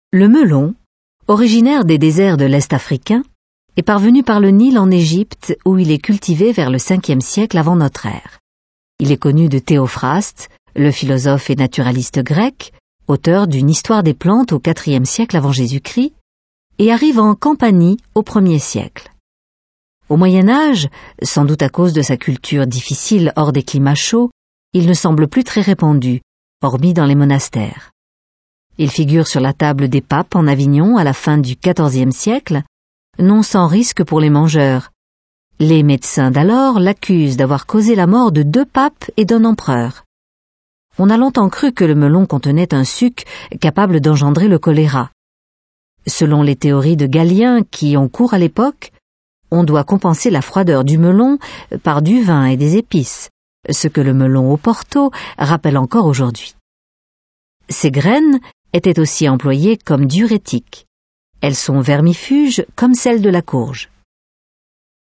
Le melon, originaire des déserts de l'Est africain, est parvenu par le Nil en Égypte où il est cultivé vers le 5e siècle avant notre ère. Il est connu de Théophraste, le philosophe et naturaliste grec, auteur d'une histoire des plantes au IVe siècle avant Jésus-Christ, et arrive en Campanie au 1er siècle. Au Moyen Âge, sans doute à cause de sa culture difficile hors des climats chauds, il ne semble plus très répandu, hormis dans les monastères. Il figure sur la table des papes en Avignon à la fin du XIVe siècle, non sans risque pour les mangeurs. Les médecins d'alors l'accusent d'avoir causé la mort de 2 papes et d'un empereur. On a longtemps cru que le melon contenait un suc capable d'engendrer le choléra. Selon les théories de Galien qui ont cours à l'époque, on doit compenser la froideur du melon par du vin et des épices, ce que le melon au Porto rappelle encore aujourd'hui. Ces graines étaient aussi employées comme diurétiques. Elles sont vermifuges comme celles de la courge.